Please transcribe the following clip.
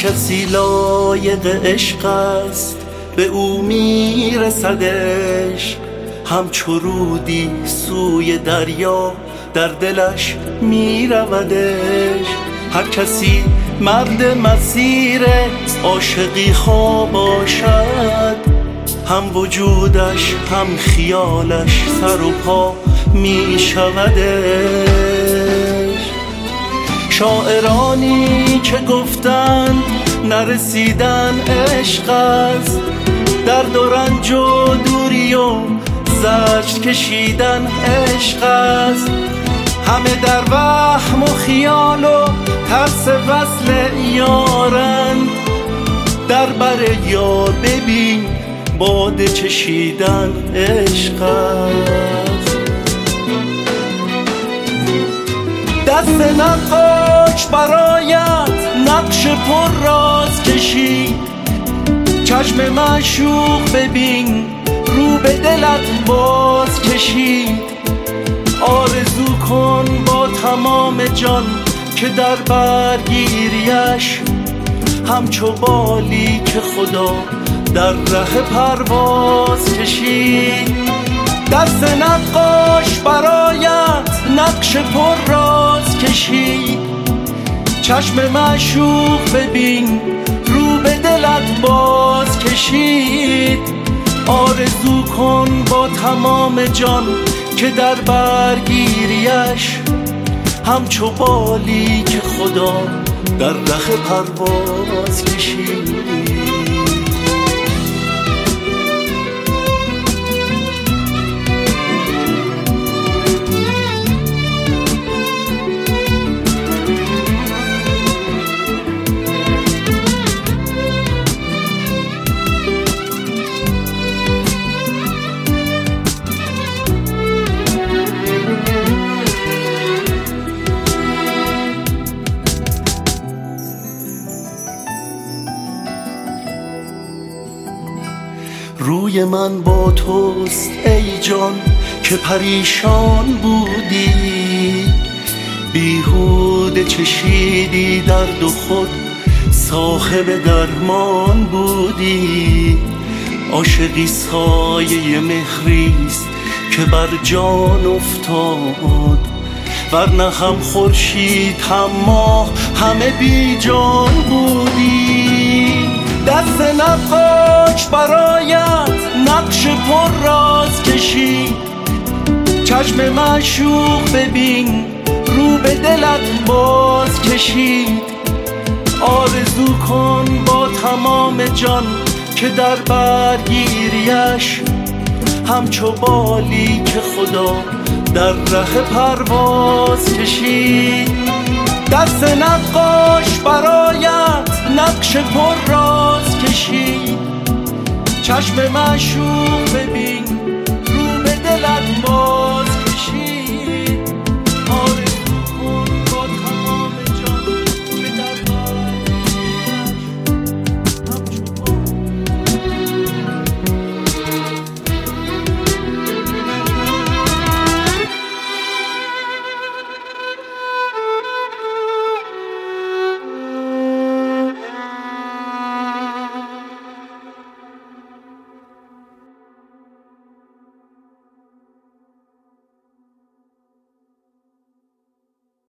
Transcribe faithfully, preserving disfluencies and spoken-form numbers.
کسی لایق عشق است به او میرسد عشق، همچو رودی سوی دریا در دلش میرودش. هر کسی مرد مسیر عاشقی خواه باشد، هم وجودش هم خیالش سر و پا میشودش. شاعرانی که گفتند نرسیدن عشق است، درد و رنج و دوری و زجر کشیدن عشق است. همه در وهم و خیال و ترس وصل یارند، در بر یار ببین باده چشیدن عشق است. دست نقاش برایت نقش پر راز کشید، چشم معشوق ببین رو به دلت باز کشید. آرزو کن با تمام جان که در برگیریش، همچو بالی که خدا در ره پرواز کشید. دست نقاش برایت نقش پر راز کشید، چشم معشوق ببین رو به دلت باز کشید. آرزو کن با تمام جان که در برگیریش، همچو بالی که خدا در ره پرواز کشید. روی من با توست ای جان که پریشان بودی، بیهوده چشیدی درد و خود صاحب درمان بودی. عاشقی سایه مهریست که بر جان افتاد، ورنه هم خورشید هم ماه همه بی جان بودی. دست نقاش برایت نقش پر راز کشید، چشم معشوق ببین رو به دلت باز کشید. آرزو کن با تمام جان که در برگیریش، همچو بالی که خدا در ره پرواز کشید. دست نقاش برایت نقش پر راز کشید، چشم معشوق ببین رو به دلت باز